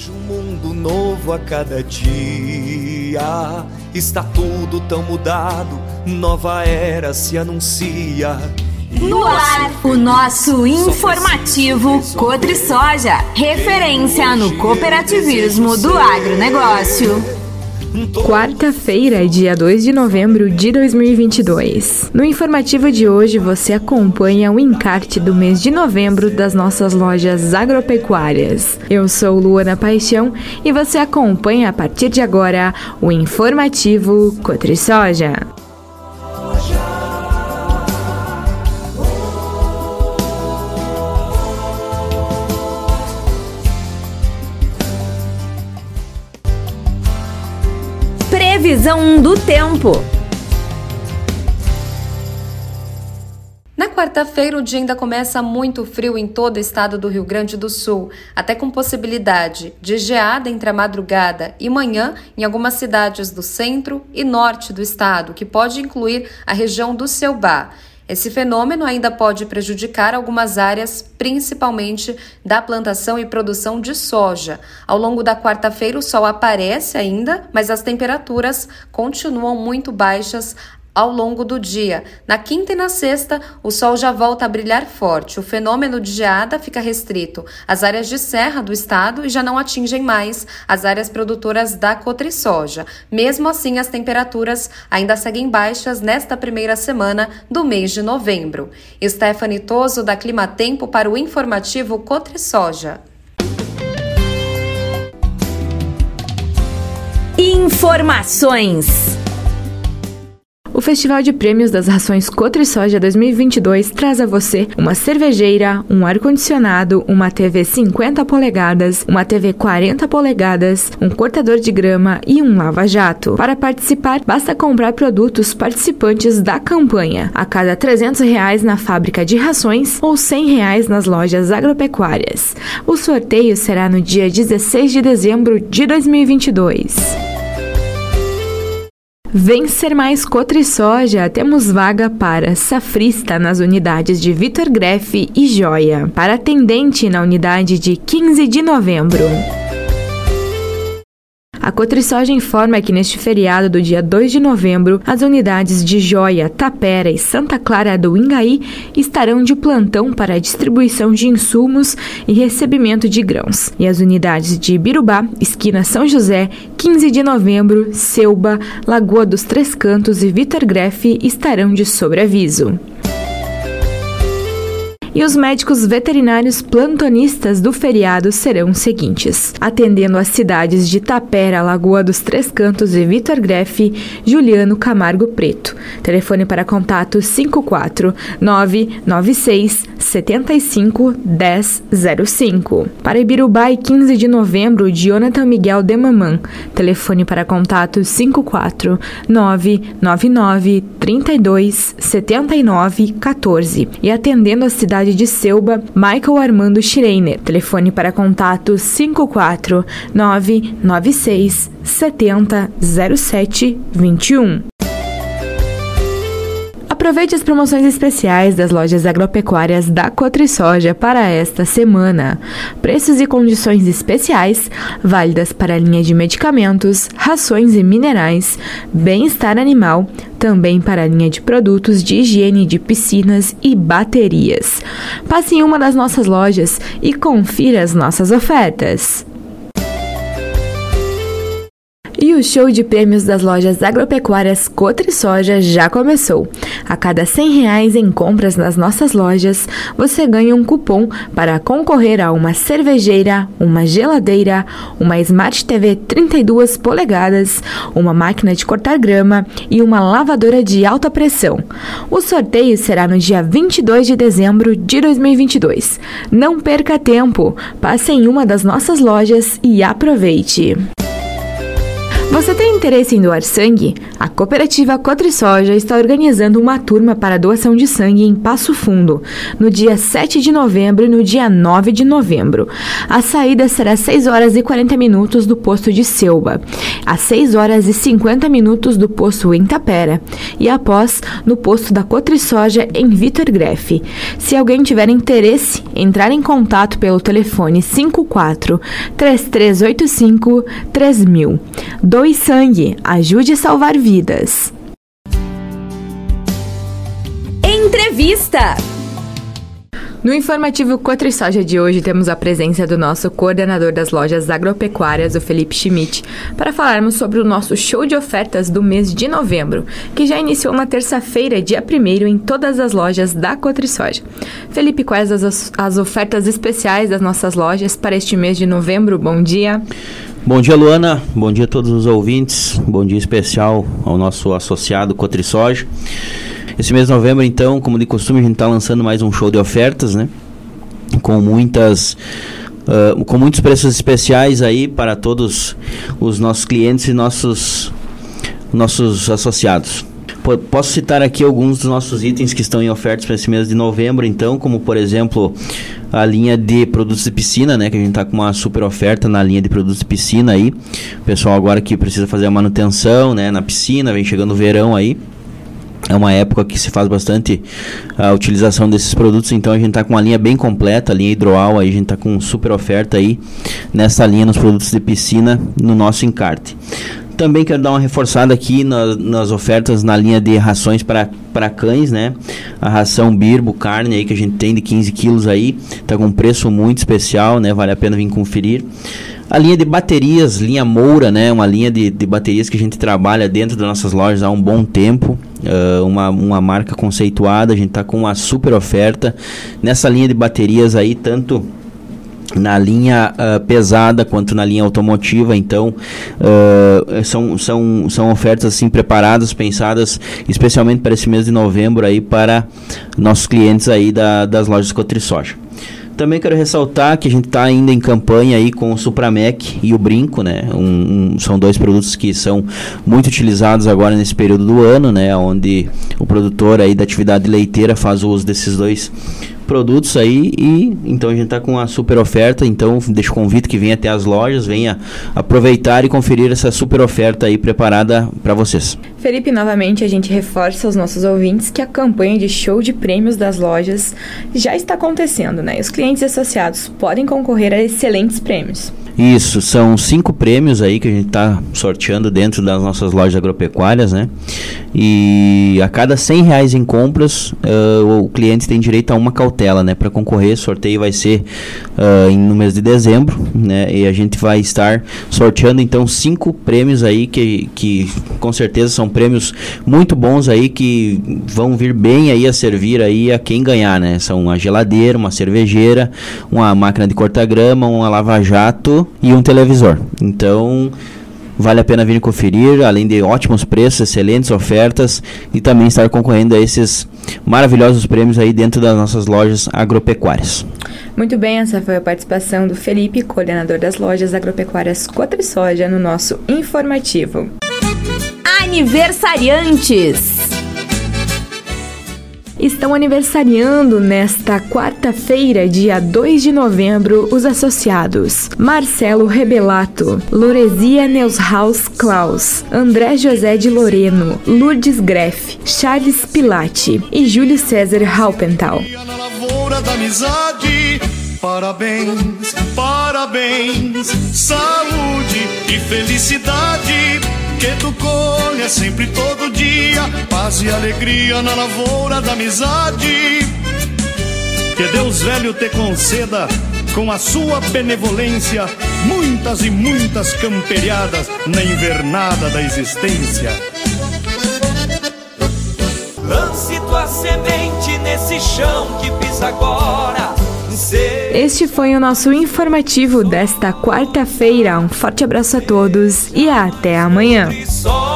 Vejo um mundo novo a cada dia. Está tudo tão mudado, nova era se anuncia. No ar, o nosso informativo Cotrisoja, referência no cooperativismo do agronegócio. Quarta-feira, dia 2 de novembro de 2022. No informativo de hoje, você acompanha o encarte do mês de novembro das nossas lojas agropecuárias. Eu sou Luana Paixão e você acompanha a partir de agora o informativo Cotrisoja. Previsão do tempo. Na quarta-feira, o dia ainda começa muito frio em todo o estado do Rio Grande do Sul, até com possibilidade de geada entre a madrugada e manhã em algumas cidades do centro e norte do estado, que pode incluir a região do Ceubá. Esse fenômeno ainda pode prejudicar algumas áreas, principalmente da plantação e produção de soja. Ao longo da quarta-feira, o sol aparece ainda, mas as temperaturas continuam muito baixas ao longo do dia. Na quinta e na sexta, o sol já volta a brilhar forte. O fenômeno de geada fica restrito às áreas de serra do estado e já não atingem mais as áreas produtoras da Cotrisoja. Mesmo assim, as temperaturas ainda seguem baixas nesta primeira semana do mês de novembro. Stephanie Toso, da Climatempo, para o informativo Cotrisoja. Informações. O Festival de Prêmios das Rações Cotrisoja 2022 traz a você uma cervejeira, um ar-condicionado, uma TV 50 polegadas, uma TV 40 polegadas, um cortador de grama e um lava-jato. Para participar, basta comprar produtos participantes da campanha. A cada R$300 na fábrica de rações ou R$100 nas lojas agropecuárias. O sorteio será no dia 16 de dezembro de 2022. Vem ser mais Cotrisoja, temos vaga para safrista nas unidades de Vitor Greff e Joia, para atendente na unidade de 15 de novembro. A Cotrisoja informa que neste feriado do dia 2 de novembro, as unidades de Joia, Tapera e Santa Clara do Ingaí estarão de plantão para a distribuição de insumos e recebimento de grãos. E as unidades de Birubá, esquina São José, 15 de novembro, Ceuba, Lagoa dos Três Cantos e Vitor Greff estarão de sobreaviso. E os médicos veterinários plantonistas do feriado serão os seguintes: atendendo as cidades de Tapera, Lagoa dos Três Cantos e Vitor Greff, Juliano Camargo Preto. Telefone para contato 54 996 75 1005. Para Ibirubá e 15 de novembro, Jonathan Miguel de Mamã. Telefone para contato 54 999 32 79 14. E atendendo a cidade de Ceuba, Michael Armando Schreiner. Telefone para contato 54 996 70 07 21. Aproveite as promoções especiais das lojas agropecuárias da Cotrisoja para esta semana. Preços e condições especiais, válidas para a linha de medicamentos, rações e minerais, bem-estar animal, também para a linha de produtos de higiene de piscinas e baterias. Passe em uma das nossas lojas e confira as nossas ofertas. E o show de prêmios das lojas agropecuárias Cotrisoja já começou. A cada R$100 em compras nas nossas lojas, você ganha um cupom para concorrer a uma cervejeira, uma geladeira, uma Smart TV 32 polegadas, uma máquina de cortar grama e uma lavadora de alta pressão. O sorteio será no dia 22 de dezembro de 2022. Não perca tempo, passe em uma das nossas lojas e aproveite! Você tem interesse em doar sangue? A cooperativa Cotrisoja está organizando uma turma para doação de sangue em Passo Fundo, no dia 7 de novembro e no dia 9 de novembro. A saída será às 6 horas e 40 minutos do posto de Selba, às 6 horas e 50 minutos do posto em Tapera e após no posto da Cotrisoja em Vitor Greff. Se alguém tiver interesse, entrar em contato pelo telefone 54 3385 3000. Doe sangue, ajude a salvar vidas. Entrevista. No informativo Cotrisoja de hoje temos a presença do nosso coordenador das lojas agropecuárias, o Felipe Schmidt, para falarmos sobre o nosso show de ofertas do mês de novembro, que já iniciou na terça-feira, dia 1º, em todas as lojas da Cotrisoja. Felipe, quais as ofertas especiais das nossas lojas para este mês de novembro? Bom dia. Bom dia, Luana. Bom dia a todos os ouvintes. Bom dia especial ao nosso associado Cotrisoja. Esse mês de novembro, então, como de costume, a gente está lançando mais um show de ofertas, né? Com muitos preços especiais aí para todos os nossos clientes e nossos associados. Posso citar aqui alguns dos nossos itens que estão em ofertas para esse mês de novembro, então, como por exemplo a linha de produtos de piscina, né, que a gente está com uma super oferta na linha de produtos de piscina aí. O pessoal agora que precisa fazer a manutenção, né, na piscina, vem chegando o verão aí. É uma época que se faz bastante a utilização desses produtos, então a gente está com uma linha bem completa, a linha Hidroal, aí a gente está com super oferta aí nessa linha nos produtos de piscina no nosso encarte. Também quero dar uma reforçada aqui nas ofertas na linha de rações para cães, né? A ração Birbo carne aí que a gente tem de 15 quilos aí, tá com um preço muito especial, né? Vale a pena vir conferir. A linha de baterias, linha Moura, né? Uma linha de baterias que a gente trabalha dentro das nossas lojas há um bom tempo. Uma marca conceituada, a gente tá com uma super oferta nessa linha de baterias aí, tanto na linha pesada quanto na linha automotiva. Então são ofertas assim preparadas, pensadas especialmente para esse mês de novembro aí para nossos clientes aí das lojas Cotrisoja. Também quero ressaltar que a gente está ainda em campanha aí com o Supramec e o Brinco, né? São dois produtos que são muito utilizados agora nesse período do ano, né? Onde o produtor aí da atividade leiteira faz uso desses dois produtos aí, e então a gente está com uma super oferta. Então deixo o convite que venha até as lojas, venha aproveitar e conferir essa super oferta aí preparada para vocês. Felipe, novamente a gente reforça aos nossos ouvintes que a campanha de show de prêmios das lojas já está acontecendo, né? E os clientes associados podem concorrer a excelentes prêmios. Isso, são 5 prêmios aí que a gente está sorteando dentro das nossas lojas agropecuárias, né? E a cada R$100 em compras, o cliente tem direito a uma cautela, né? Para concorrer, sorteio vai ser no mês de dezembro, né? E a gente vai estar sorteando então 5 prêmios aí que com certeza são prêmios muito bons aí, que vão vir bem aí a servir aí a quem ganhar, né? São uma geladeira, uma cervejeira, uma máquina de cortar grama, uma lava-jato e um televisor. Então vale a pena vir conferir, além de ótimos preços, excelentes ofertas, e também estar concorrendo a esses maravilhosos prêmios aí dentro das nossas lojas agropecuárias. Muito bem, essa foi a participação do Felipe, coordenador das lojas agropecuárias Cotrisoja, no nosso informativo. Aniversariantes. Estão aniversariando nesta quarta-feira, dia 2 de novembro, os associados Marcelo Rebelato, Loresia Neushaus Klaus, André José de Loreno, Lourdes Greff, Charles Pilati e Júlio César Halpental. Na lavoura da amizade, parabéns, parabéns, saúde e felicidade. Que tu colha sempre todo dia, paz e alegria na lavoura da amizade. Que Deus velho te conceda, com a sua benevolência, muitas e muitas camperiadas na invernada da existência. Lance tua semente nesse chão que pisa agora. Este foi o nosso informativo desta quarta-feira. Um forte abraço a todos e até amanhã.